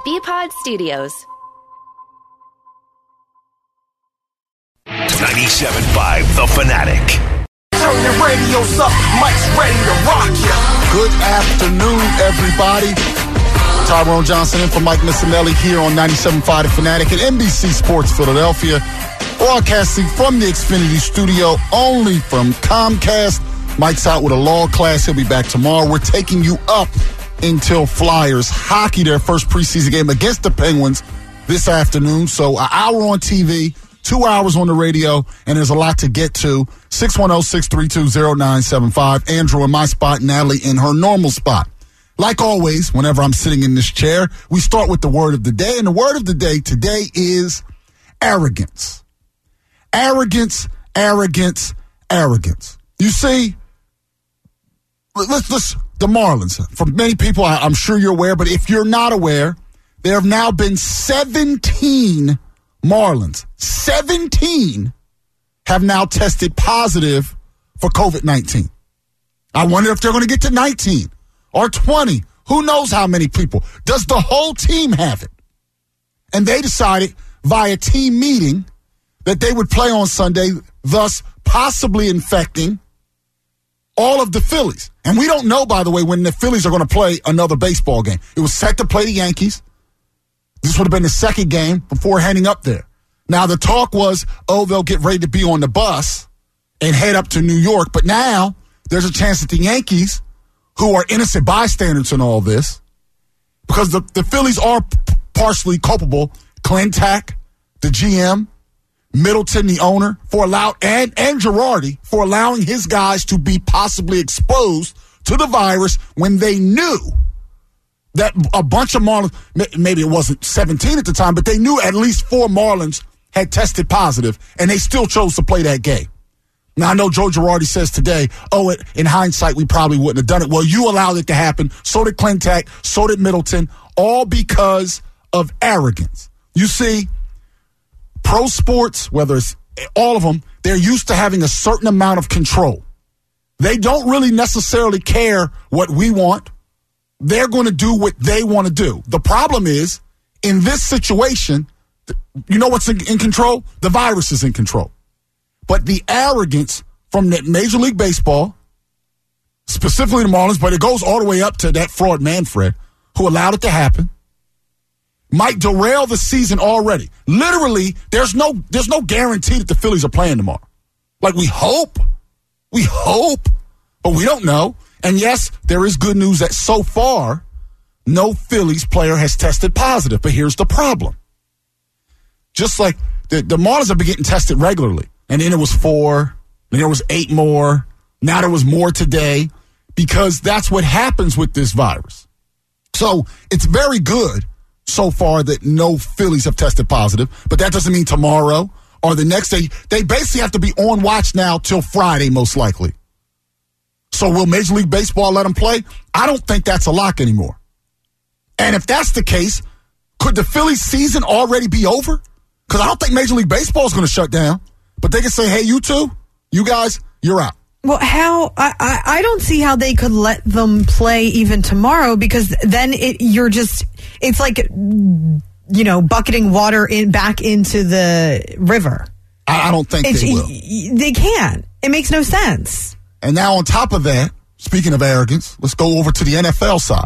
BPod Studios. 97.5 The Fanatic. Turn your radios up, Mike's ready to rock ya. Good afternoon, everybody. Tyrone Johnson in for Mike Missinelli here on 97.5 The Fanatic at NBC Sports Philadelphia. Broadcasting from the Xfinity studio, only from Comcast. Mike's out with a law class. He'll be back tomorrow. We're taking you up until Flyers hockey, their first preseason game against the Penguins this afternoon. So an hour on TV, 2 hours on the radio, and there's a lot to get to. 610-632-0975. Andrew in my spot, Natalie in her normal spot. Like always, whenever I'm sitting in this chair, we start with the word of the day. And the word of the day today is arrogance. Arrogance, arrogance, arrogance. You see, let's the Marlins. For many people, I'm sure you're aware, but if you're not aware, there have now been 17 Marlins. 17 have now tested positive for COVID-19. I wonder if they're going to get to 19 or 20. Who knows how many people? Does the whole team have it? And they decided via team meeting that they would play on Sunday, thus possibly infecting all of the Phillies. And we don't know, by the way, when the Phillies are going to play another baseball game. It was set to play the Yankees. This would have been the second game before heading up there. Now, the talk was, they'll get ready to be on the bus and head up to New York. But now there's a chance that the Yankees, who are innocent bystanders in all this, because the Phillies are partially culpable, Clintack, the GM, Middleton, the owner, and Girardi for allowing his guys to be possibly exposed to the virus when they knew that a bunch of Marlins, maybe it wasn't 17 at the time, but they knew at least 4 Marlins had tested positive, and they still chose to play that game. Now, I know Joe Girardi says today, in hindsight, we probably wouldn't have done it. Well, you allowed it to happen. So did Clintack. So did Middleton, all because of arrogance. You see, pro sports, whether it's all of them, they're used to having a certain amount of control. They don't really necessarily care what we want. They're going to do what they want to do. The problem is, in this situation, you know what's in control? The virus is in control. But the arrogance from the Major League Baseball, specifically the Marlins, but it goes all the way up to that fraud Manfred, who allowed it to happen, might derail the season already. Literally, there's no guarantee that the Phillies are playing tomorrow. Like, we hope, but we don't know. And yes, there is good news that so far, no Phillies player has tested positive. But here's the problem. Just like the Marlins have been getting tested regularly. And then it was 4, then there was 8 more. Now there was more today, because that's what happens with this virus. So it's very good so far that no Phillies have tested positive, but that doesn't mean tomorrow or the next day. They basically have to be on watch now till Friday, most likely. So will Major League Baseball let them play? I don't think that's a lock anymore. And if that's the case, could the Phillies season already be over? Because I don't think Major League Baseball is going to shut down. But they can say, hey, you two, you guys, you're out. Well, I don't see how they could let them play even tomorrow, because then it's like, bucketing water back into the river. I don't think they will. They can't. It makes no sense. And now on top of that, speaking of arrogance, let's go over to the NFL side.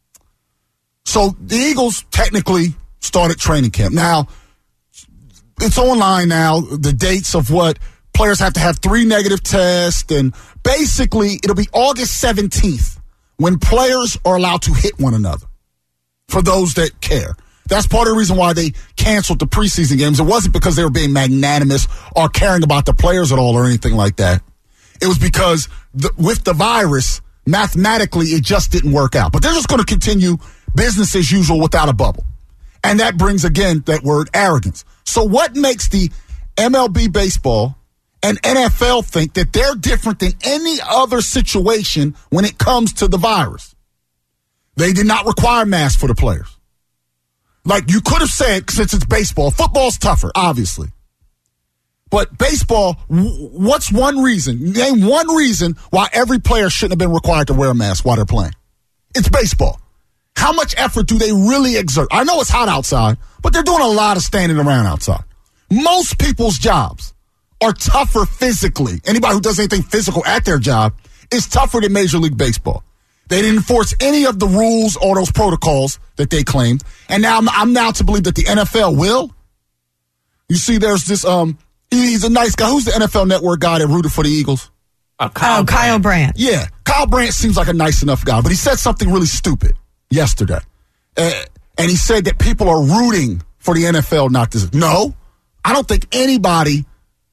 So the Eagles technically started training camp. Now, it's online now, the dates of what players have to have 3 negative tests, and basically it'll be August 17th when players are allowed to hit one another, for those that care. That's part of the reason why they canceled the preseason games. It wasn't because they were being magnanimous or caring about the players at all or anything like that. It was because with the virus, mathematically, it just didn't work out. But they're just going to continue business as usual without a bubble. And that brings, again, that word arrogance. So what makes the MLB baseball and NFL think that they're different than any other situation when it comes to the virus? They did not require masks for the players. Like you could have said, since it's baseball, football's tougher, obviously. But baseball, what's one reason? Name one reason why every player shouldn't have been required to wear a mask while they're playing. It's baseball. How much effort do they really exert? I know it's hot outside, but they're doing a lot of standing around outside. Most people's jobs are tougher physically. Anybody who does anything physical at their job is tougher than Major League Baseball. They didn't enforce any of the rules or those protocols that they claimed. And now I'm now to believe that the NFL will. You see, there's this, he's a nice guy. Who's the NFL Network guy that rooted for the Eagles? Kyle Brandt. Yeah, Kyle Brandt seems like a nice enough guy, but he said something really stupid yesterday. And he said that people are rooting for the NFL not to. No, I don't think anybody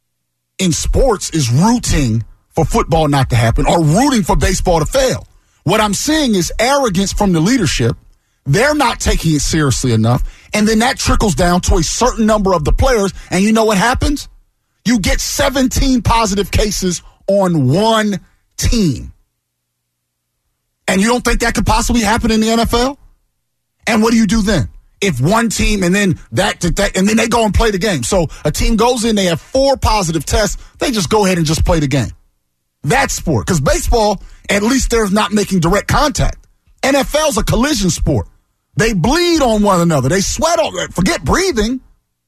in sports is rooting for football not to happen or rooting for baseball to fail. What I'm seeing is arrogance from the leadership. They're not taking it seriously enough. And then that trickles down to a certain number of the players. And you know what happens? You get 17 positive cases on one team. And you don't think that could possibly happen in the NFL? And what do you do then? If one team and then that and then they go and play the game. So a team goes in, they have 4 positive tests, they just go ahead and just play the game. That's sport. Because baseball, at least they're not making direct contact. NFL's a collision sport. They bleed on one another. They sweat on. Forget breathing.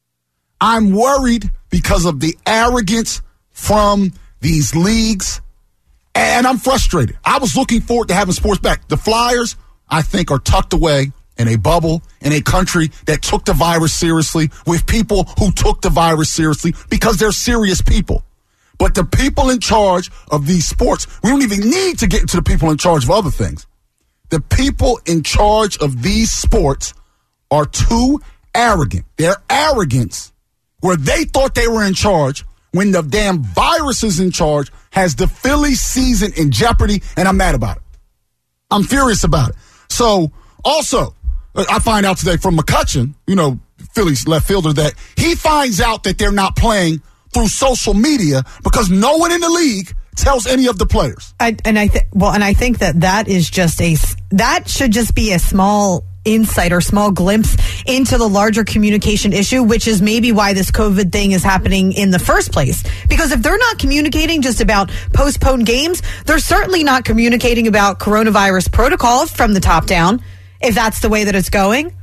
I'm worried because of the arrogance from these leagues, and I'm frustrated. I was looking forward to having sports back. The Flyers, I think, are tucked away in a bubble in a country that took the virus seriously, with people who took the virus seriously because they're serious people. But the people in charge of these sports, we don't even need to get into the people in charge of other things. The people in charge of these sports are too arrogant. Their arrogance, where they thought they were in charge, when the damn virus is in charge, has the Phillies season in jeopardy, and I'm mad about it. I'm furious about it. So, also, I find out today from McCutchen, Phillies left fielder, that he finds out that they're not playing through social media because no one in the league tells any of the players. I think that is just that should just be a small insight or small glimpse into the larger communication issue, which is maybe why this COVID thing is happening in the first place. Because if they're not communicating just about postponed games, they're certainly not communicating about coronavirus protocols from the top down, if that's the way that it's going.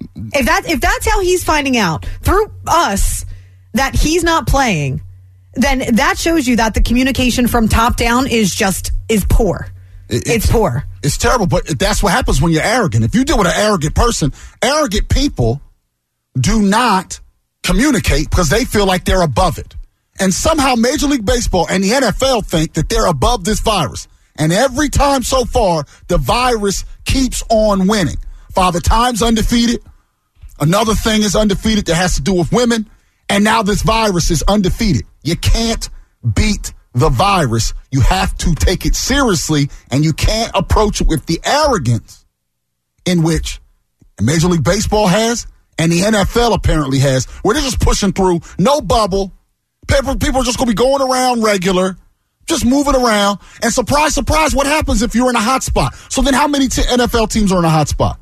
If that's how he's finding out through us that he's not playing, then that shows you that the communication from top down is poor. It's poor. It's terrible, but that's what happens when you're arrogant. If you deal with an arrogant person, arrogant people do not communicate because they feel like they're above it. And somehow Major League Baseball and the NFL think that they're above this virus. And every time so far, the virus keeps on winning. Father Time's undefeated. Another thing is undefeated that has to do with women. And now this virus is undefeated. You can't beat the virus. You have to take it seriously, and you can't approach it with the arrogance in which Major League Baseball has and the NFL apparently has, where they're just pushing through, no bubble. People are just going to be going around regular, just moving around. And surprise, surprise, what happens if you're in a hot spot? So then how many NFL teams are in a hot spot?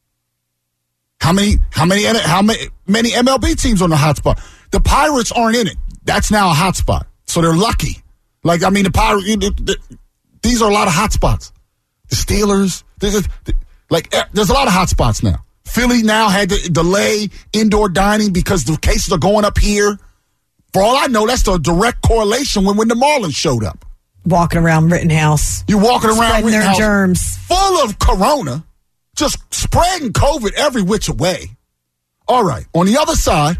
How many MLB teams are in a hot spot? The Pirates aren't in it. That's now a hot spot. So they're lucky. The Pirates, these are a lot of hot spots. The Steelers, there's a lot of hot spots now. Philly now had to delay indoor dining because the cases are going up here. For all I know, that's the direct correlation when the Marlins showed up. Walking around Rittenhouse. You're walking around Rittenhouse, their germs. Full of corona, just spreading COVID every which way. All right, on the other side,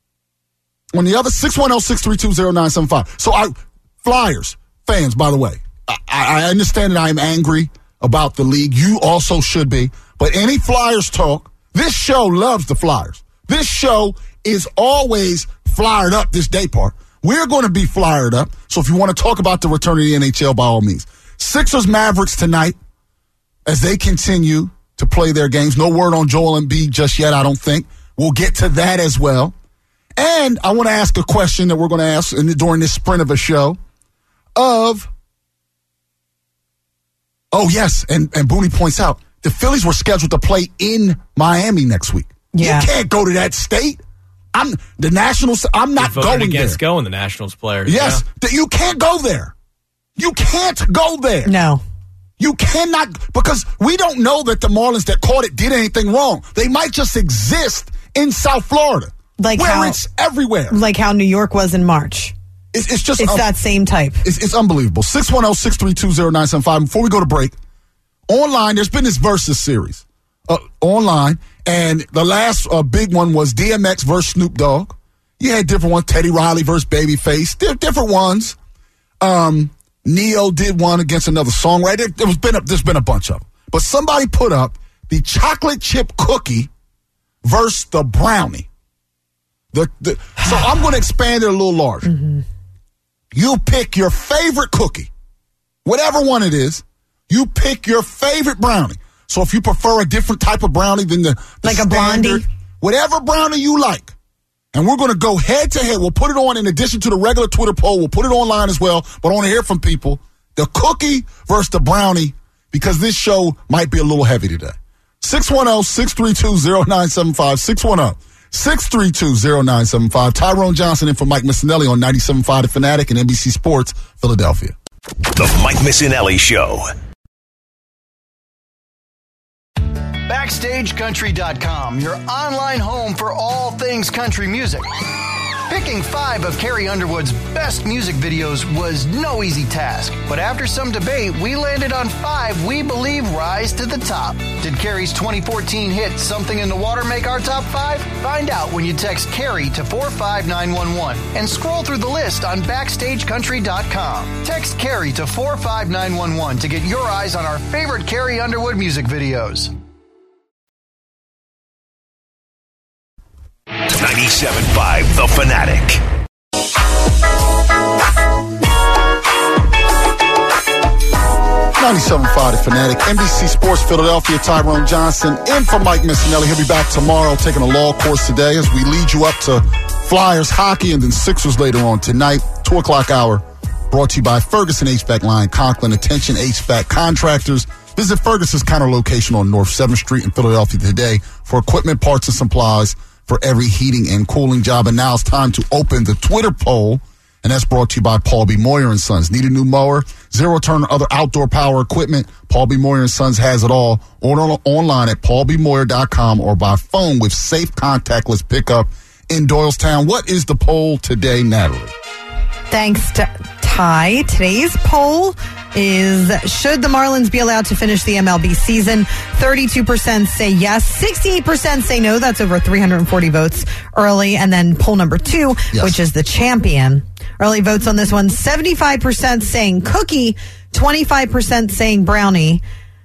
610-632-0975. So Flyers fans, by the way, I understand that I am angry about the league. You also should be. But any Flyers talk, this show loves the Flyers. This show is always flyered up this day part. We're going to be flyered up. So if you want to talk about the return of the NHL, by all means. Sixers Mavericks tonight as they continue to play their games. No word on Joel Embiid just yet, I don't think. We'll get to that as well. And I want to ask a question that we're going to ask during this sprint of a show and Booney points out, the Phillies were scheduled to play in Miami next week. Yeah. You can't go to that state. I'm not going against there. Going the Nationals players. Yes, you can't go there. You can't go there. No. You cannot, because we don't know that the Marlins that caught it did anything wrong. They might just exist in South Florida, where it's everywhere. Like how New York was in March. It's just that same type. It's unbelievable. 610-632-0975. Before we go to break, online, there's been this Versus series online, and the last big one was DMX versus Snoop Dogg. You had different ones, Teddy Riley versus Babyface. Different ones. Neo did one against another songwriter. There's been a bunch of them. But somebody put up the chocolate chip cookie versus the brownie. So I'm going to expand it a little larger. Mm-hmm. You pick your favorite cookie, whatever one it is. You pick your favorite brownie. So if you prefer a different type of brownie than the like standard, a blondie, whatever brownie you like. And we're going to go head to head. We'll put it on in addition to the regular Twitter poll. We'll put it online as well. But I want to hear from people. The cookie versus the brownie, because this show might be a little heavy today. 610-632-0975. 632-0975. Tyrone Johnson in for Mike Missinelli on 97.5 The Fanatic and NBC Sports, Philadelphia. The Mike Missinelli Show. BackstageCountry.com, your online home for all things country music. Picking 5 of Carrie Underwood's best music videos was no easy task, but after some debate, we landed on 5 we believe rise to the top. Did Carrie's 2014 hit Something in the Water make our top 5? Find out when you text Carrie to 45911 and scroll through the list on BackstageCountry.com. Text Carrie to 45911 to get your eyes on our favorite Carrie Underwood music videos. 97.5 The Fanatic. The Fanatic, NBC Sports Philadelphia. Tyrone Johnson in for Mike Missinelli. He'll be back tomorrow taking a law course today as we lead you up to Flyers hockey and then Sixers later on tonight. 2 o'clock hour brought to you by Ferguson HVAC Line Conklin. Attention HVAC contractors. Visit Ferguson's counter location on North 7th Street in Philadelphia today for equipment, parts, and supplies for every heating and cooling job. And now it's time to open the Twitter poll, and that's brought to you by Paul B. Moyer and Sons. Need a new mower, zero-turn, or other outdoor power equipment? Paul B. Moyer and Sons has it all. Order online at paulbmoyer.com or by phone with safe contactless pickup in Doylestown. What is the poll today, Natalie? Thanks to Ty. Today's poll is, should the Marlins be allowed to finish the MLB season? 32% say yes, 68% say no. That's over 340 votes early. And then poll number 2, yes, which is the champion. Early votes on this one, 75% saying cookie, 25% saying brownie.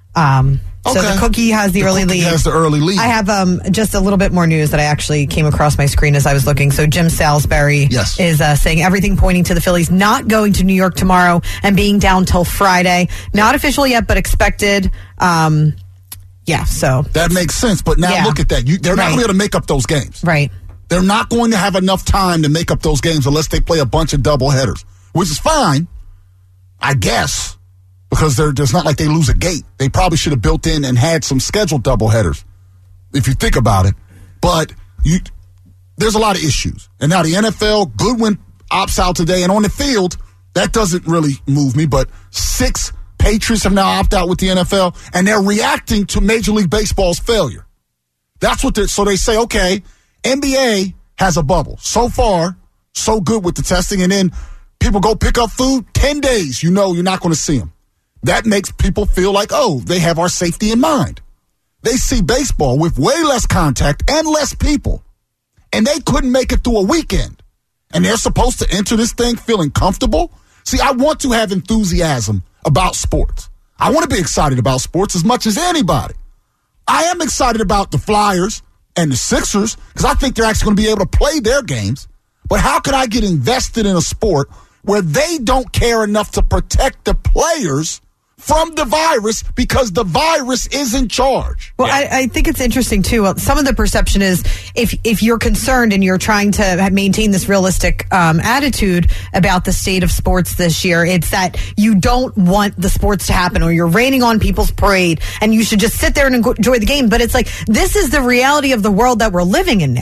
So the cookie has the early lead. Has the early lead. I have just a little bit more news that I actually came across my screen as I was looking. So Jim Salisbury is saying everything pointing to the Phillies not going to New York tomorrow and being down till Friday. Not official yet, but expected. So that makes sense. But now look at that. They're not going to be able to make up those games. Right. They're not going to have enough time to make up those games unless they play a bunch of double headers, which is fine, I guess. Because it's not like they lose a gate. They probably should have built in and had some scheduled doubleheaders, if you think about it. But there's a lot of issues. And now the NFL, Goodwin opts out today. And on the field, that doesn't really move me. But 6 Patriots have now opted out with the NFL. And they're reacting to Major League Baseball's failure. That's what so they say, okay, NBA has a bubble. So far, so good with the testing. And then people go pick up food, 10 days, you're not going to see them. That makes people feel like, they have our safety in mind. They see baseball with way less contact and less people, and they couldn't make it through a weekend. And they're supposed to enter this thing feeling comfortable? See, I want to have enthusiasm about sports. I want to be excited about sports as much as anybody. I am excited about the Flyers and the Sixers because I think they're actually going to be able to play their games. But how could I get invested in a sport where they don't care enough to protect the players from the virus because the virus is in charge? Well, I think it's interesting, too. Some of the perception is if you're concerned and you're trying to maintain this realistic attitude about the state of sports this year, it's that you don't want the sports to happen or you're raining on people's parade and you should just sit there and enjoy the game. But it's like, this is the reality of the world that we're living in now.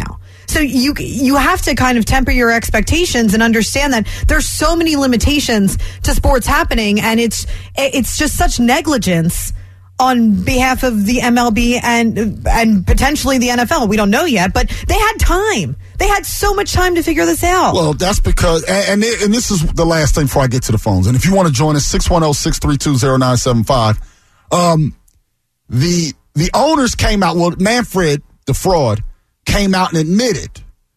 So you have to kind of temper your expectations and understand that there's so many limitations to sports happening, and it's just such negligence on behalf of the MLB and potentially the NFL. We don't know yet, but they had time. They had so much time to figure this out. Well, that's because, and this is the last thing before I get to the phones. And if you want to join us, 610-632-0975. The owners came out, well, Manfred, the fraud, came out and admitted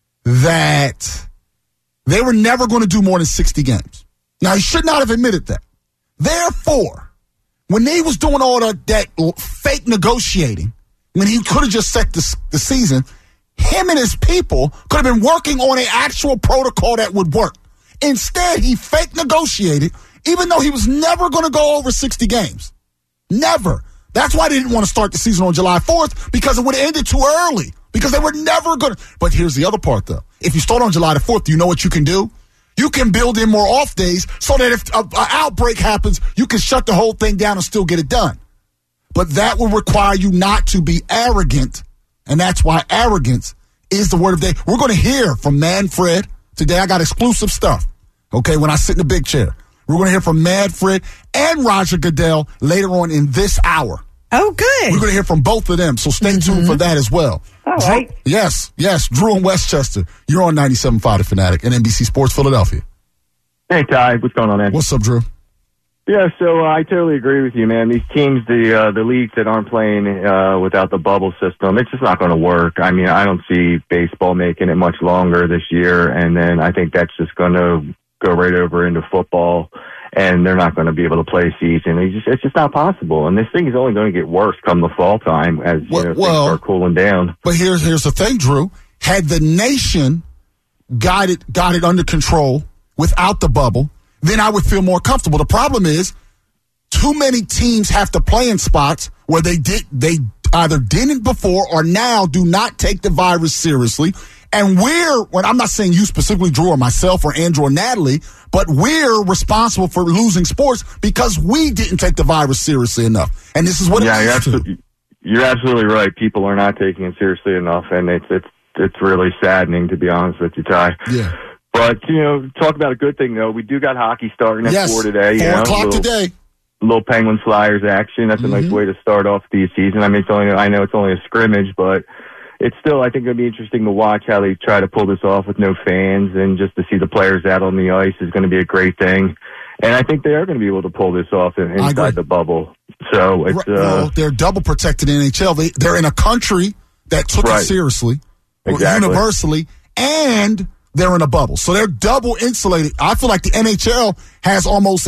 that they were never going to do more than 60 games. Now, he should not have admitted that. Therefore, when he was doing all that fake negotiating, when he could have just set the season, him and his people could have been working on an actual protocol that would work. Instead, he fake negotiated, even though he was never going to go over 60 games. Never. That's why they didn't want to start the season on July 4th, because it would have ended too early, because they were never going to. But here's the other part, though. If you start on July the 4th, you know what you can do? You can build in more off days so that if an outbreak happens, you can shut the whole thing down and still get it done. But that will require you not to be arrogant, and that's why arrogance is the word of the day. We're going to hear from Manfred today. I got exclusive stuff, okay, when I sit in the big chair. We're going to hear from Manfred and Roger Goodell later on in this hour. Oh, good. We're going to hear from both of them, so stay tuned for that as well. All right. Yes. Drew in Westchester. You're on 97.5 The Fanatic and NBC Sports Philadelphia. Hey, Ty. What's going on, man? What's up, Drew? Yeah, so I totally agree with you, man. These teams, the leagues that aren't playing without the bubble system, it's just not going to work. I mean, I don't see baseball making it much longer this year, and then I think that's just going to go right over into football, and they're not going to be able to play season. It's just not possible. And this thing is only going to get worse come the fall time as things start cooling down. But here's the thing, Drew. Had the nation got it under control without the bubble, then I would feel more comfortable. The problem is too many teams have to play in spots where they either didn't before or now do not take the virus seriously. And I'm not saying you specifically, Drew, or myself, or Andrew, or Natalie, but we're responsible for losing sports because we didn't take the virus seriously enough. And this is what you're absolutely right. People are not taking it seriously enough, and it's really saddening, to be honest with you, Ty. Yeah. But, talk about a good thing, though. We do got hockey starting at 4 today. 4 o'clock today. A little Penguins Flyers action. That's a nice way to start off the season. I mean, I know it's only a scrimmage, but it's still, I think, going to be interesting to watch how they try to pull this off with no fans, and just to see the players out on the ice is going to be a great thing. And I think they are going to be able to pull this off inside the bubble. So it's they're double protected in NHL. They're in a country that took it seriously, universally, and they're in a bubble. So they're double insulated. I feel like the NHL has almost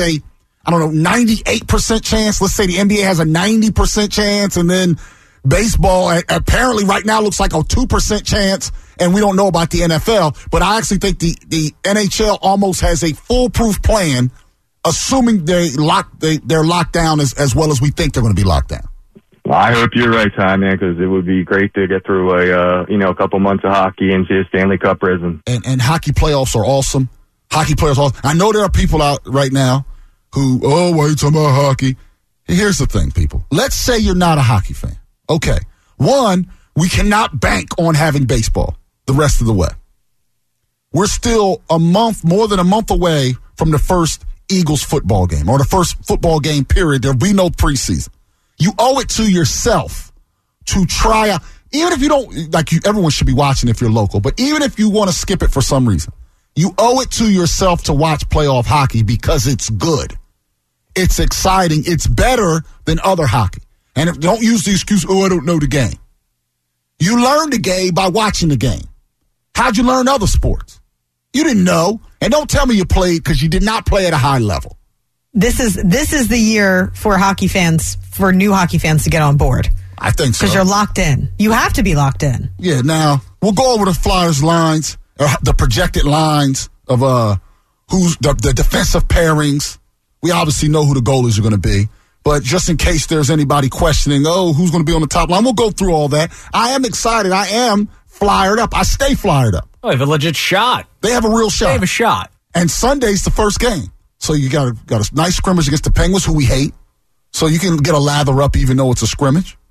98% chance. Let's say the NBA has a 90% chance, and then baseball apparently right now looks like a 2% chance, and we don't know about the NFL. But I actually think the NHL almost has a foolproof plan, assuming they're locked down as well as we think they're going to be locked down. Well, I hope you're right, Ty, man, because it would be great to get through a couple months of hockey and see a Stanley Cup risen. And hockey playoffs are awesome. Hockey players are awesome. I know there are people out right now who, why are you talking about hockey? Here's the thing, people. Let's say you're not a hockey fan. Okay. One, we cannot bank on having baseball the rest of the way. We're still more than a month away from the first Eagles football game, or the first football game period. There'll be no preseason. You owe it to yourself to try out, even if you don't, everyone should be watching if you're local, but even if you want to skip it for some reason, you owe it to yourself to watch playoff hockey because it's good. It's exciting. It's better than other hockey. And don't use the excuse, I don't know the game. You learn the game by watching the game. How'd you learn other sports? You didn't know. And don't tell me you played because you did not play at a high level. This is the year for new hockey fans to get on board. I think so. Because you're locked in. You have to be locked in. Yeah, now, we'll go over the Flyers lines, the projected lines of who's the defensive pairings. We obviously know who the goalies are going to be. But just in case there's anybody questioning, who's going to be on the top line, we'll go through all that. I am excited. I am flyered up. I stay flyered up. Oh, they have a legit shot. They have a real shot. They have a shot. And Sunday's the first game. So you got a nice scrimmage against the Penguins, who we hate. So you can get a lather up even though it's a scrimmage.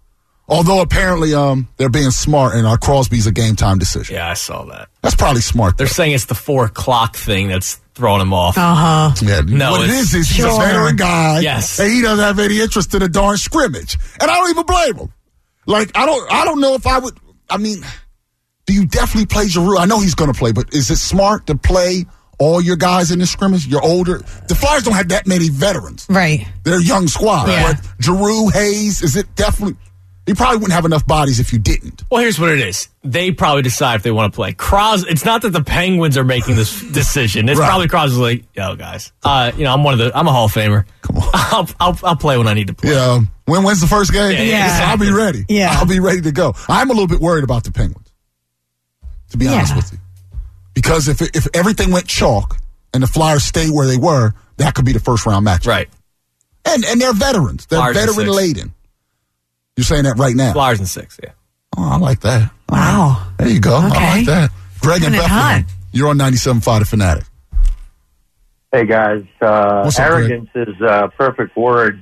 Although apparently they're being smart and Crosby's a game time decision. Yeah, I saw that. That's probably smart. They're saying it's the 4 o'clock thing that's throwing him off. Yeah, No, what it is he's a veteran guy. Yes. And he doesn't have any interest in a darn scrimmage. And I don't even blame him. Like, I don't know if I would. I mean, do you definitely play Giroux? I know he's going to play, but is it smart to play all your guys in the scrimmage? You're older. The Flyers don't have that many veterans. Right. They're a young squad. Yeah. But Giroux, Hayes, is it definitely? You probably wouldn't have enough bodies if you didn't. Well, here's what it is. They probably decide if they want to play. It's not that the Penguins are making this decision. It's Right. probably Crosby's like, yo, guys, I'm a Hall of Famer. Come on. I'll play when I need to play. Yeah. When's the first game? Yeah, So I'll be ready. Yeah. I'll be ready to go. I'm a little bit worried about the Penguins, to be honest with you. Because if everything went chalk and the Flyers stayed where they were, that could be the first round match. Right. And they're veterans. They're Flyers in veteran 6. laden. You're saying that right now. Flyers in 6, yeah. Oh, I like that. Wow. There you go. Okay. I like that. Greg and Kinda Bethlehem. hot. You're on 97.5 The Fanatic. Hey guys, What's up, Greg? arrogance is a perfect word.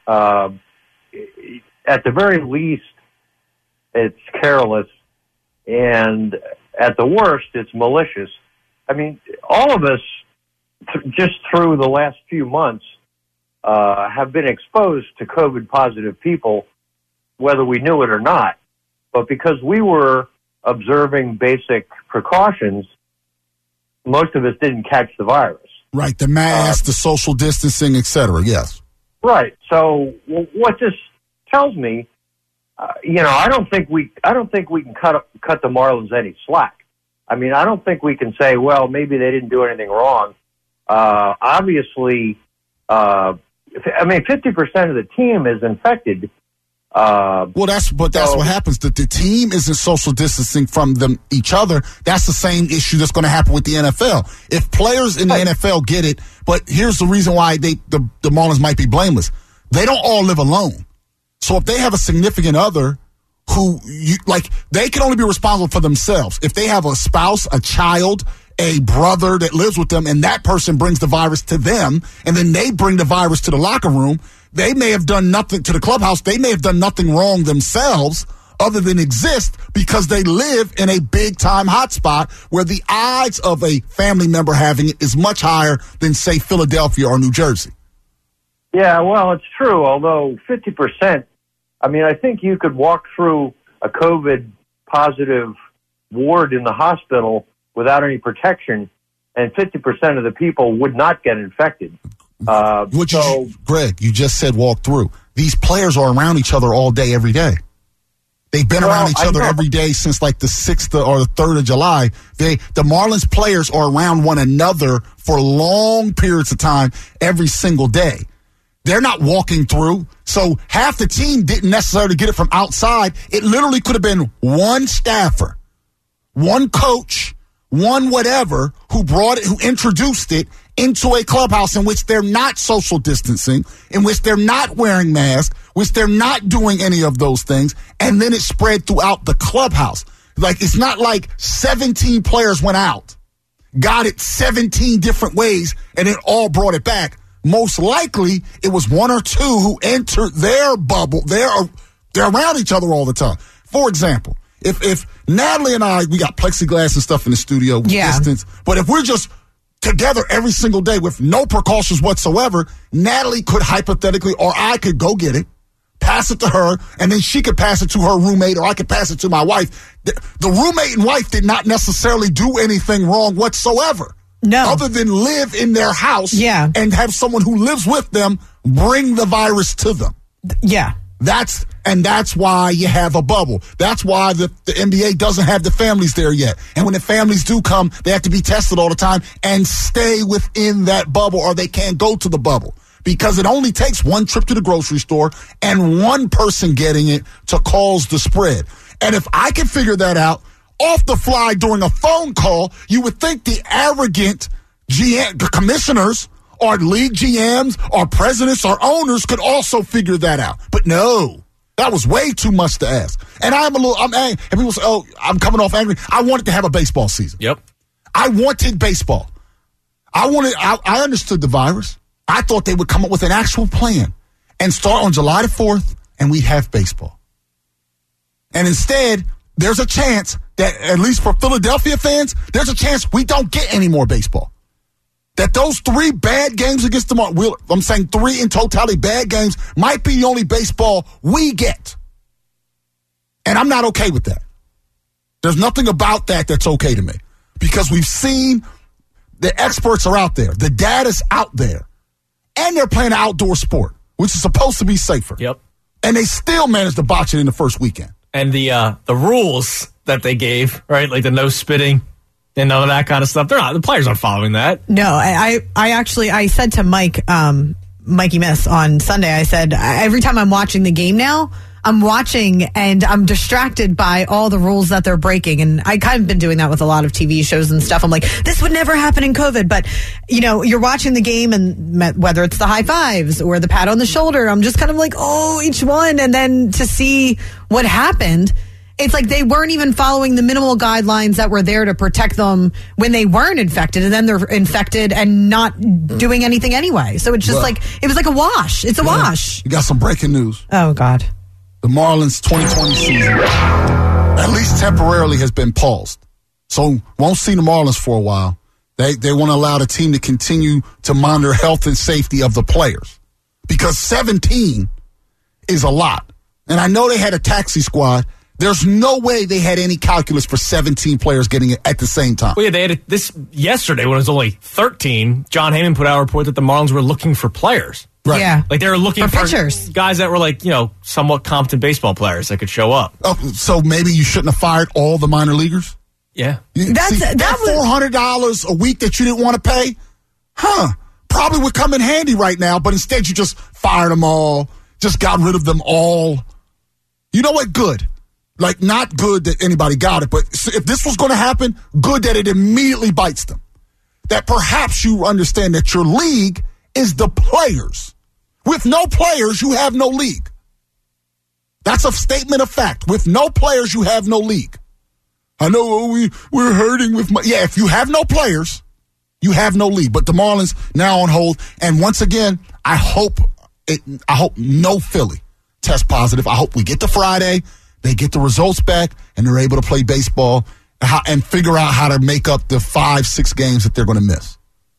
At the very least, it's careless, and at the worst, it's malicious. I mean, all of us, just through the last few months, have been exposed to COVID-positive people, whether we knew it or not. But because we were observing basic precautions, most of us didn't catch the virus. Right. The mask, the social distancing, et cetera. Yes. Right. So what this tells me, I don't think we can cut the Marlins any slack. I mean, I don't think we can say, well, maybe they didn't do anything wrong. Obviously, 50% of the team is infected. Well, that's what happens. The team isn't social distancing from each other. That's the same issue that's going to happen with the NFL. If players in the NFL get it, but here's the reason why the Marlins might be blameless. They don't all live alone. So if they have a significant other who they can only be responsible for themselves. If they have a spouse, a child, a brother that lives with them, and that person brings the virus to them, and then they bring the virus to the locker room, they may have done nothing to the clubhouse. They may have done nothing wrong themselves other than exist because they live in a big-time hotspot where the odds of a family member having it is much higher than, say, Philadelphia or New Jersey. Yeah, well, it's true, although 50%, I think you could walk through a COVID-positive ward in the hospital without any protection, and 50% of the people would not get infected. Greg, you just said walk through. These players are around each other all day, every day. They've been around each other every day since like the 6th or the 3rd of July. The Marlins players are around one another for long periods of time every single day. They're not walking through. So half the team didn't necessarily get it from outside. It literally could have been one staffer, one coach, one whatever who brought it, who introduced it into a clubhouse in which they're not social distancing, in which they're not wearing masks, which they're not doing any of those things, and then it spread throughout the clubhouse. Like, it's not like 17 players went out, got it 17 different ways, and then all brought it back. Most likely, it was one or two who entered their bubble. They're around each other all the time. For example, if Natalie and I, we got plexiglass and stuff in the studio with distance, but if we're just together every single day with no precautions whatsoever, Natalie could hypothetically, or I could go get it, pass it to her, and then she could pass it to her roommate, or I could pass it to my wife. The roommate and wife did not necessarily do anything wrong whatsoever. No. Other than live in their house and have someone who lives with them bring the virus to them. Yeah. That's why you have a bubble. That's why the NBA doesn't have the families there yet. And when the families do come, they have to be tested all the time and stay within that bubble, or they can't go to the bubble. Because it only takes one trip to the grocery store and one person getting it to cause the spread. And if I can figure that out off the fly during a phone call, you would think the arrogant commissioners or league GMs or presidents or owners could also figure that out. But no, that was way too much to ask. And I'm angry. And people say, oh, I'm coming off angry. I wanted to have a baseball season. Yep. I wanted baseball. I understood the virus. I thought they would come up with an actual plan and start on July the 4th, and we'd have baseball. And instead, there's a chance that, at least for Philadelphia fans, there's a chance we don't get any more baseball. That those 3 bad games against the Marlins, I'm saying 3 in totality bad games, might be the only baseball we get. And I'm not okay with that. There's nothing about that that's okay to me. Because we've seen the experts are out there. The data's out there. And they're playing an outdoor sport, which is supposed to be safer. Yep. And they still managed to botch it in the first weekend. And the rules that they gave, right, like the no spitting and all that kind of stuff, the players aren't following that. No, I said to Mikey Miss on Sunday, I said, every time I'm watching the game now, I'm watching and I'm distracted by all the rules that they're breaking. And I kind of been doing that with a lot of TV shows and stuff. I'm like, this would never happen in COVID. But, you're watching the game and whether it's the high fives or the pat on the shoulder, I'm just kind of like, oh, each one. And then to see what happened, it's like they weren't even following the minimal guidelines that were there to protect them when they weren't infected. And then they're infected and not doing anything anyway. So it's just it was like a wash. It's a wash. You got some breaking news. Oh, God. The Marlins 2020 season, at least temporarily, has been paused. So won't see the Marlins for a while. They want to allow the team to continue to monitor health and safety of the players. Because 17 is a lot. And I know they had a taxi squad. There's no way they had any calculus for 17 players getting it at the same time. Well, yeah, they had this yesterday when it was only 13. John Heyman put out a report that the Marlins were looking for players. Right. Yeah. Like they were looking for pitchers. Guys that were somewhat competent baseball players that could show up. Oh, so maybe you shouldn't have fired all the minor leaguers? Yeah. That $400 a week that you didn't want to pay? Probably would come in handy right now, but instead you just fired them all, just got rid of them all. You know what? Good. Not good that anybody got it, but if this was going to happen, good that it immediately bites them. That perhaps you understand that your league is the players. With no players, you have no league. That's a statement of fact. With no players, you have no league. I know we're hurting with yeah, if you have no players, you have no league. But the Marlins now on hold. And once again, I hope no Philly test positive. I hope we get to Friday, they get the results back, and they're able to play baseball and figure out how to make up the 5-6 games that they're going to miss.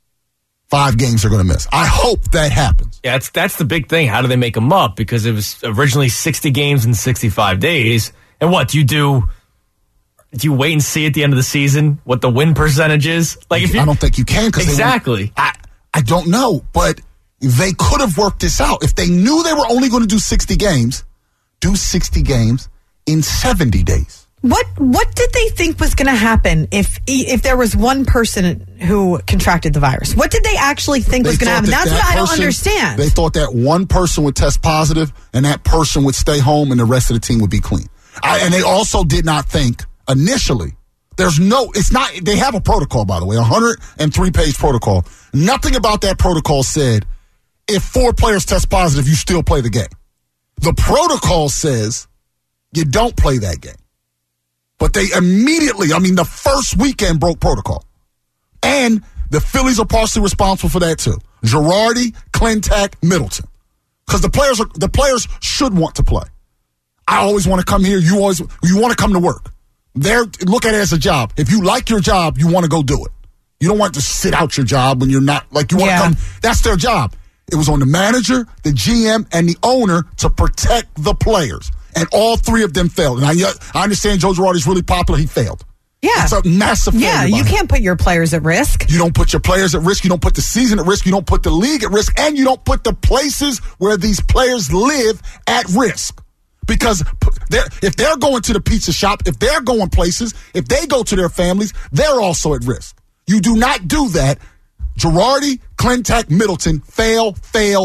5 games they're going to miss. I hope that happens. Yeah, that's the big thing. How do they make them up? Because it was originally 60 games in 65 days. And what do you do? Do you wait and see at the end of the season what the win percentage is? I don't think you can. Exactly. I don't know, but they could have worked this out. If they knew they were only going to do 60 games, do 60 games in 70 days. What did they think was going to happen if there was one person who contracted the virus? What did they actually think was going to happen? That's what I don't understand. They thought that one person would test positive and that person would stay home and the rest of the team would be clean. And they also did not think initially. They have a protocol, by the way, 103-page protocol. Nothing about that protocol said if 4 players test positive, you still play the game. The protocol says you don't play that game. But they immediately, the first weekend broke protocol. And the Phillies are partially responsible for that too. Girardi, Clintack, Middleton. Because the players should want to play. I always want to come here. You want to come to work. Look at it as a job. If you like your job, you want to go do it. You don't want to sit out your job when you're not, you want to come. That's their job. It was on the manager, the GM, and the owner to protect the players. And all 3 of them failed. And I understand Joe Girardi's really popular. He failed. Yeah. It's a massive failure. Yeah, you can't put your players at risk. You don't put your players at risk. You don't put the season at risk. You don't put the league at risk. And you don't put the places where these players live at risk. Because if they're going to the pizza shop, if they're going places, if they go to their families, they're also at risk. You do not do that. Girardi, Clintack, Middleton, fail.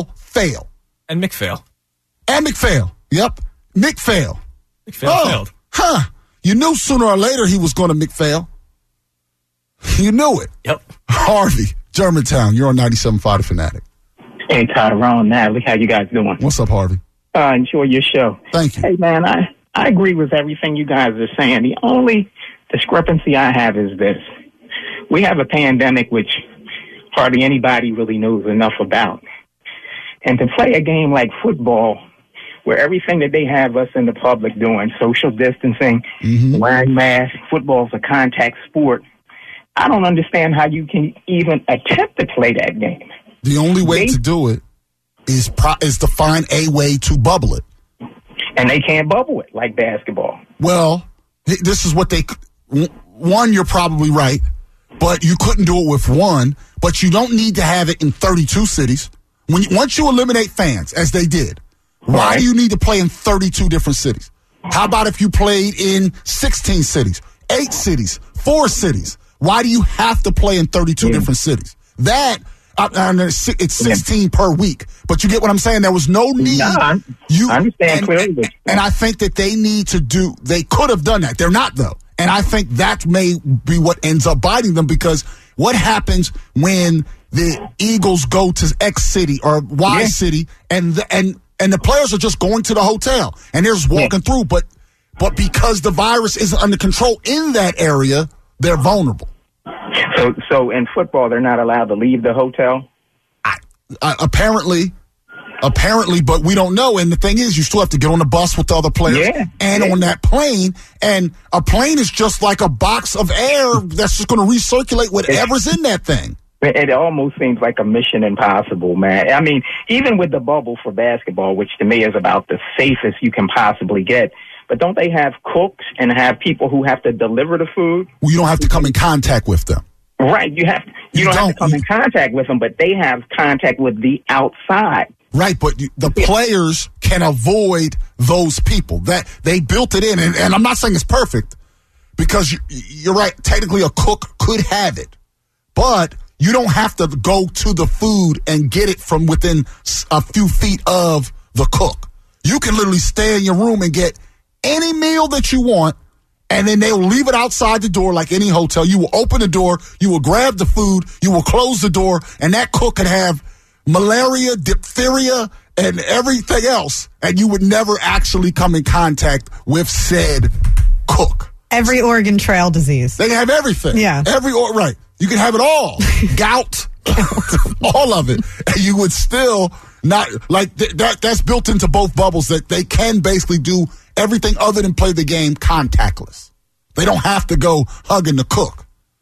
And McPhail. Yep. McPhail failed. You knew sooner or later he was going to McPhail. You knew it. Yep. Harvey, Germantown, you're on 97.5 The Fanatic. Hey, Tyrone, Natalie, how you guys doing? What's up, Harvey? Enjoy your show. Thank you. Hey, man, I agree with everything you guys are saying. The only discrepancy I have is this. We have a pandemic which hardly anybody really knows enough about. And to play a game like football where everything that they have us in the public doing, social distancing, Mm-hmm. wearing masks, football's a contact sport. I don't understand how you can even attempt to play that game. The only way to do it is to find a way to bubble it. And they can't bubble it like basketball. Well, this is what one, you're probably right, but you couldn't do it with one, but you don't need to have it in 32 cities. Once you eliminate fans, as they did, why do you need to play in 32 different cities? How about if you played in 16 cities, 8 cities, 4 cities? Why do you have to play in 32 different cities? That, it's 16 per week, but you get what I'm saying? There was no need. I understand clearly. And I think that they could have done that. They're not, though. And I think that may be what ends up biting them, because what happens when the Eagles go to X city or Y city and the players are just going to the hotel and they're just walking through, but because the virus isn't under control in that area, they're vulnerable. So in football, they're not allowed to leave the hotel? Apparently, but we don't know. And the thing is, you still have to get on the bus with the other players and on that plane. And a plane is just like a box of air that's just going to recirculate whatever's in that thing. It almost seems like a mission impossible, man. I mean, even with the bubble for basketball, which to me is about the safest you can possibly get, but don't they have cooks and have people who have to deliver the food? Well, you don't have to come in contact with them. Right. You don't have to come in contact with them, but they have contact with the outside. Right, but the players can avoid those people. That they built it in, and I'm not saying it's perfect, because you're right. Technically, a cook could have it, but you don't have to go to the food and get it from within a few feet of the cook. You can literally stay in your room and get any meal that you want, and then they'll leave it outside the door like any hotel. You will open the door, you will grab the food, you will close the door, and that cook could have malaria, diphtheria, and everything else, and you would never actually come in contact with said cook. Every Oregon Trail disease. They have everything. Yeah. Right. You can have it all. Gout. All of it. And you would still not, like, that's built into both bubbles, that they can basically do everything other than play the game contactless. They don't have to go hugging the cook.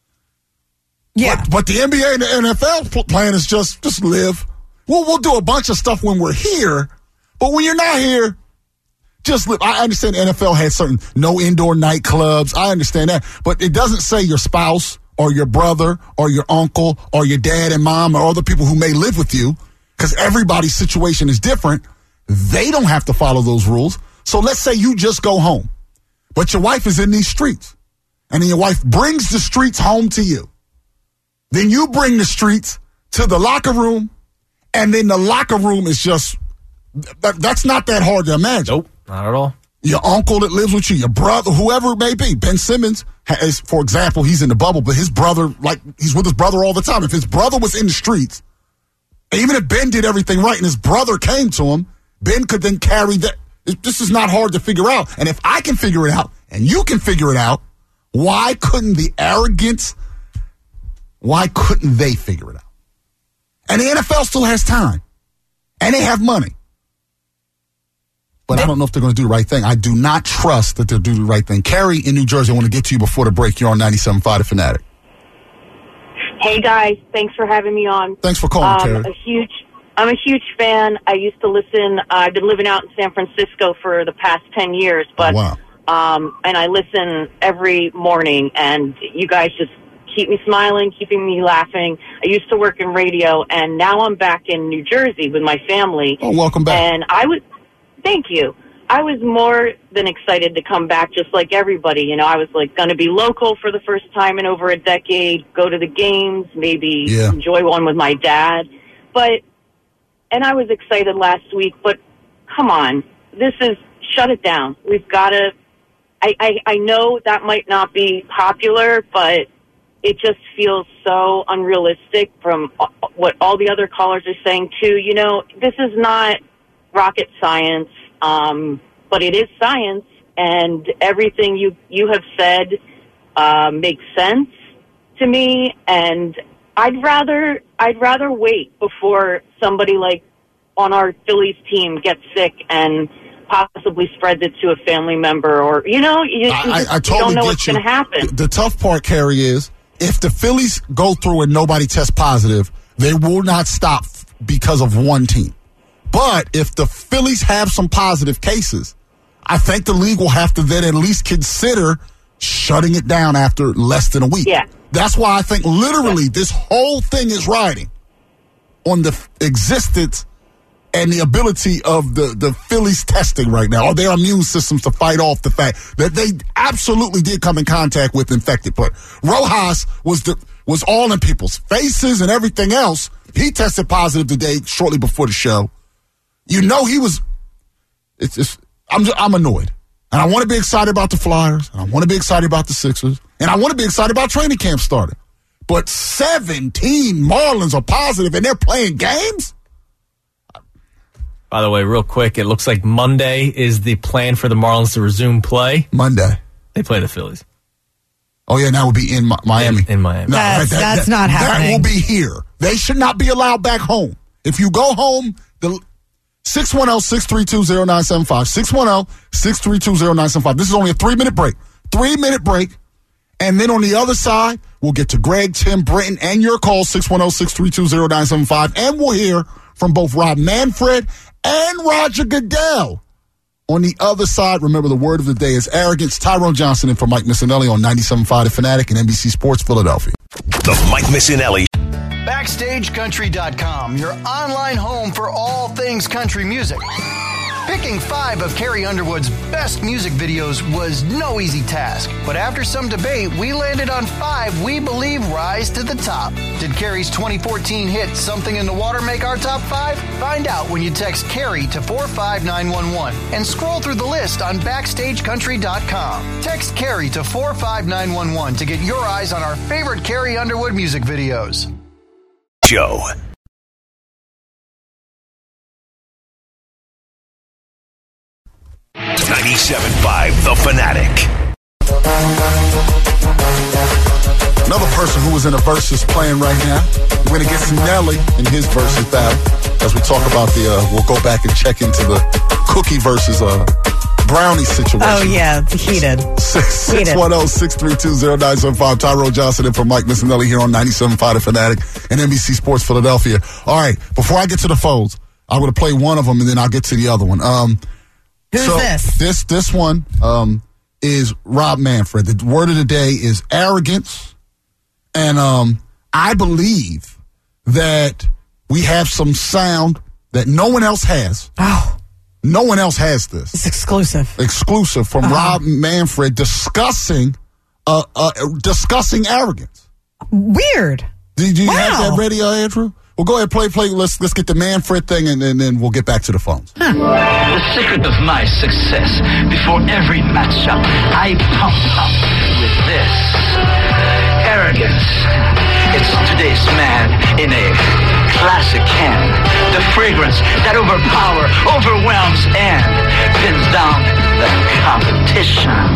Yeah. But the NBA and the NFL plan is just live. We'll do a bunch of stuff when we're here, but when you're not here, just live. I understand the NFL has certain no indoor nightclubs. I understand that. But it doesn't say your spouse or your brother or your uncle or your dad and mom or other people who may live with you, because everybody's situation is different. They don't have to follow those rules. So let's say you just go home, but your wife is in these streets, and then your wife brings the streets home to you. Then you bring the streets to the locker room, and then the locker room is just, that's not that hard to imagine. Nope, not at all. Your uncle that lives with you, your brother, whoever it may be. Ben Simmons, has, for example, he's in the bubble, but his brother, like, he's with his brother all the time. If his brother was in the streets, even if Ben did everything right and his brother came to him, Ben could then carry that. This is not hard to figure out. And if I can figure it out and you can figure it out, why couldn't the arrogance, why couldn't they figure it out? And the NFL still has time. And they have money. But I don't know if they're going to do the right thing. I do not trust that they'll do the right thing. Carrie in New Jersey, I want to get to you before the break. You're on 97.5 The Fanatic. Hey, guys. Thanks for having me on. Thanks for calling, Carrie. I'm a huge fan. I used to listen. I've been living out in San Francisco for the past 10 years. But, wow. And I listen every morning, and you guys just keep me smiling, keeping me laughing. I used to work in radio, and now I'm back in New Jersey with my family. Oh, welcome back. And thank you. I was more than excited to come back, just like everybody. You know, I was like going to be local for the first time in over a decade, go to the games, maybe enjoy one with my dad. And I was excited last week, but come on, shut it down. We've got to, I know that might not be popular, but it just feels so unrealistic from what all the other callers are saying too. You know, this is not rocket science, but it is science, and everything you have said makes sense to me, and I'd rather wait before somebody like on our Phillies team gets sick and possibly spreads it to a family member, or you I totally don't know get what's you. going to happen. The tough part, Carrie, is if the Phillies go through and nobody tests positive, they will not stop because of one team. But if the Phillies have some positive cases, I think the league will have to then at least consider shutting it down after less than a week. Yeah. That's why I think literally this whole thing is riding on the existence and the ability of the Phillies testing right now, or their immune systems to fight off the fact that they absolutely did come in contact with infected. But Rojas was all in people's faces and everything else. He tested positive today, shortly before the show. He was. I'm annoyed, and I want to be excited about the Flyers, and I want to be excited about the Sixers, and I want to be excited about training camp starting. But 17 Marlins are positive, and they're playing games. By the way, real quick, it looks like Monday is the plan for the Marlins to resume play. Monday. They play the Phillies. Oh, yeah, and that would be in Miami. In Miami. No, that's not happening. That will be here. They should not be allowed back home. If you go home, the 610-632-0975. 610-632-0975. This is only a 3-minute break. 3-minute break. And then on the other side, we'll get to Greg, Tim, Britton, and your call, 610-632-0975. And we'll hear from both Rob Manfred and Roger Goodell. On the other side, remember the word of the day is arrogance. Tyrone Johnson in for Mike Missinelli on 97.5 The Fanatic and NBC Sports Philadelphia. The Mike Missinelli. BackstageCountry.com, your online home for all things country music. Picking 5 of Carrie Underwood's best music videos was no easy task. But after some debate, we landed on 5 we believe rise to the top. Did Carrie's 2014 hit Something in the Water make our top 5? Find out when you text Carrie to 45911 and scroll through the list on BackstageCountry.com. Text Carrie to 45911 to get your eyes on our favorite Carrie Underwood music videos. Joe. 97.5 The Fanatic. Another person who is in a versus playing right now. We're going to get some Nelly in his versus battle as we talk about we'll go back and check into the Cookie versus Brownie situation. Oh, yeah, heated. 610-632-0975. Tyrone Johnson in for Mike Missinelli here on 97.5 The Fanatic and NBC Sports Philadelphia. All right, before I get to the phones, I'm going to play one of them and then I'll get to the other one. Who's this? This one is Rob Manfred. The word of the day is arrogance. And I believe that we have some sound that no one else has. Oh. No one else has this. It's exclusive. Exclusive from Rob Manfred discussing arrogance. Weird. Did you have that ready, Andrew? Well, go ahead, play. Let's get the Manfred thing, and then we'll get back to the phones. The secret of my success, before every matchup, I pump up with this. Arrogance. It's today's man in a classic can. The fragrance that overwhelms, and pins down the competition.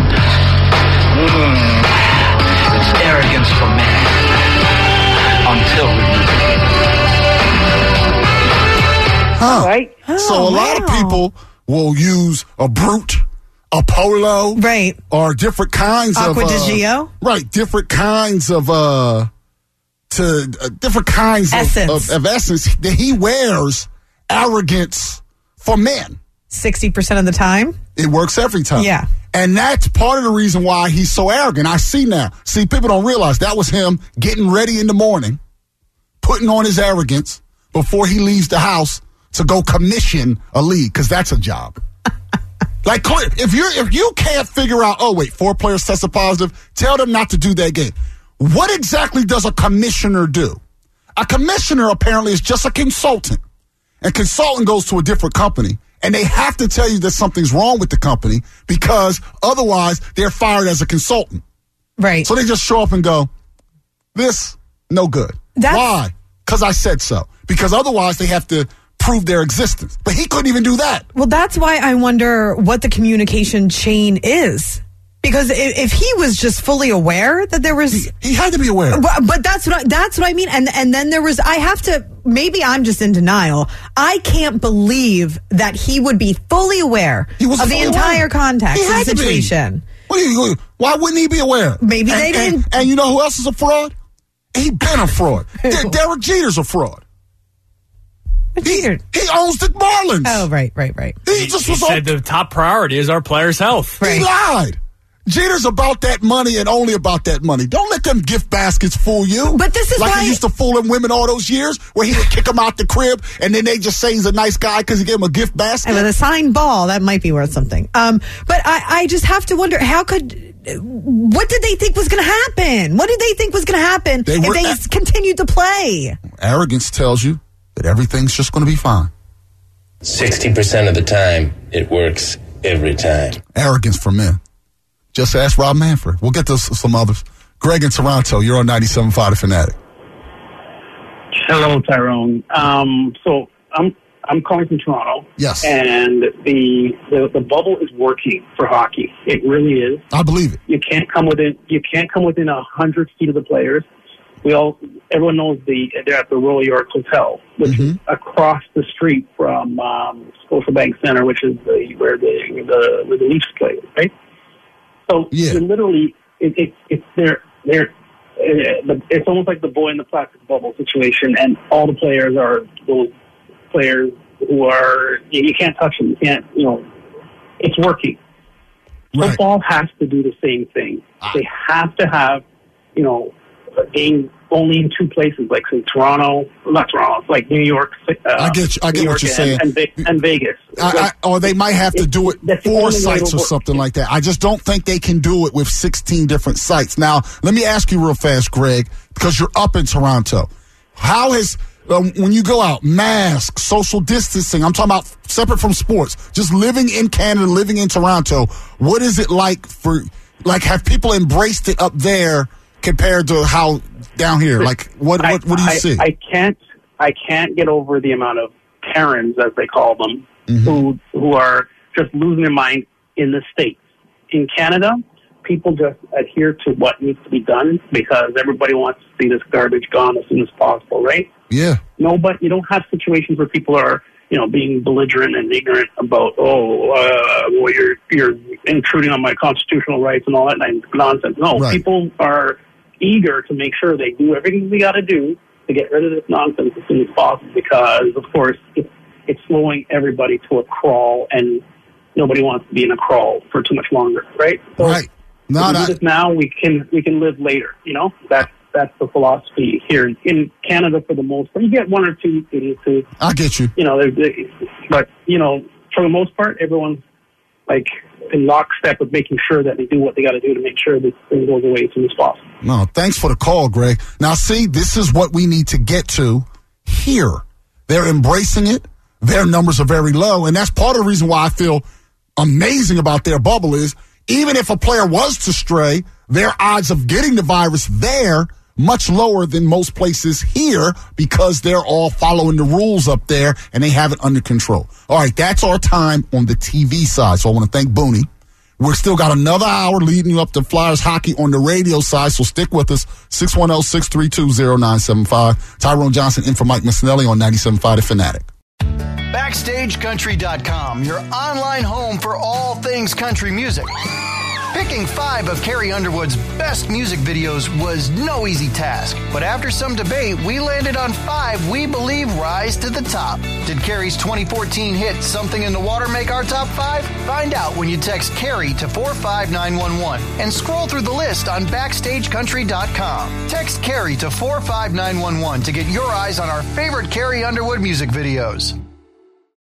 It's arrogance for man. Until we meet again. Right. So a lot of people will use a Brute, a Polo, right, or different kinds Aqua di Gio, right? Different kinds of different kinds essence. Of essence that he wears. Arrogance for men. 60% of the time, it works every time. Yeah. And that's part of the reason why he's so arrogant. I see now. See, people don't realize that was him getting ready in the morning, putting on his arrogance before he leaves the house to go commission a league, because that's a job. Like, if you can't figure out, 4 players tested positive, tell them not to do that game. What exactly does a commissioner do? A commissioner apparently is just a consultant. And consultant goes to a different company, and they have to tell you that something's wrong with the company, because otherwise they're fired as a consultant. Right. So they just show up and go, this, no good. Why? Because I said so. Because otherwise they have to prove their existence. But he couldn't even do that. Well, that's why I wonder what the communication chain is. Because if he was just fully aware that there was... He had to be aware. But that's what I mean. And then there was... I have to... Maybe I'm just in denial. I can't believe that he would be fully aware of the entire context of the situation. Why wouldn't he be aware? Maybe they didn't... And you know who else is a fraud? He been a fraud. Derek Jeter's a fraud. He owns the Marlins. Oh, right. He said the top priority is our players' health. He lied. Jeter's about that money and only about that money. Don't let them gift baskets fool you. But this is like why he used to fool them women all those years, where he would kick them out the crib and then they just say he's a nice guy because he gave him a gift basket. And with a signed ball, that might be worth something. But I just have to wonder, what did they think was going to happen? What did they think was going to happen if they continued to play? Arrogance tells you that everything's just going to be fine. 60% of the time, it works every time. Arrogance for men. Just ask Rob Manfred. We'll get to some others. Greg in Toronto, you're on 97.5 The Fanatic. Hello, Tyrone. So I'm calling from Toronto. Yes. And the bubble is working for hockey. It really is. I believe it. You can't come within 100 feet of the players. Everyone knows they're at the Royal York Hotel, which is across the street from Scotiabank Center, which is where the Leafs play, right? So you're literally, it's almost like the boy in the plastic bubble situation, and all the players are those players who are, you can't touch them. You can't, it's working. Right. Football has to do the same thing. They have to have, a game only in two places, like say not Toronto, like New York. I get what you're saying. And Vegas. Or they might have to do it 4 sites or something like that. I just don't think they can do it with 16 different sites. Now, let me ask you real fast, Greg, because you're up in Toronto. How has, when you go out, masks, social distancing, I'm talking about separate from sports, just living in Canada, living in Toronto, what is it like have people embraced it up there compared to how down here? Like, what do you see? I can't get over the amount of Karens, as they call them, who are just losing their mind in the States. In Canada, people just adhere to what needs to be done because everybody wants to see this garbage gone as soon as possible, right? Yeah. No, but you don't have situations where people are, being belligerent and ignorant about, you're intruding on my constitutional rights and all that nonsense. No, right. People are eager to make sure they do everything they got to do to get rid of this nonsense as soon as possible because, of course, it's slowing everybody to a crawl, and nobody wants to be in a crawl for too much longer, right? So right. If we do this now, we can live later. That's the philosophy here in Canada for the most part. You get one or two idiots who, I get you. But for the most part, everyone's like in lockstep with making sure that they do what they got to do to make sure this thing goes away as soon as possible. No, thanks for the call, Greg. Now, see, this is what we need to get to here. They're embracing it. Their numbers are very low, and that's part of the reason why I feel amazing about their bubble is even if a player was to stray, their odds of getting the virus there much lower than most places here because they're all following the rules up there and they have it under control. All right, that's our time on the TV side. So I want to thank Booney. We're still got another hour leading you up to Flyers hockey on the radio side, so stick with us. 610-632-0975. Tyrone Johnson in for Mike Missinelli on 97.5 The Fanatic. BackstageCountry.com, your online home for all things country music. Picking 5 of Carrie Underwood's best music videos was no easy task, but after some debate, we landed on 5 we believe rise to the top. Did Carrie's 2014 hit Something in the Water make our top 5? Find out when you text Carrie to 45911 and scroll through the list on BackstageCountry.com. Text Carrie to 45911 to get your eyes on our favorite Carrie Underwood music videos.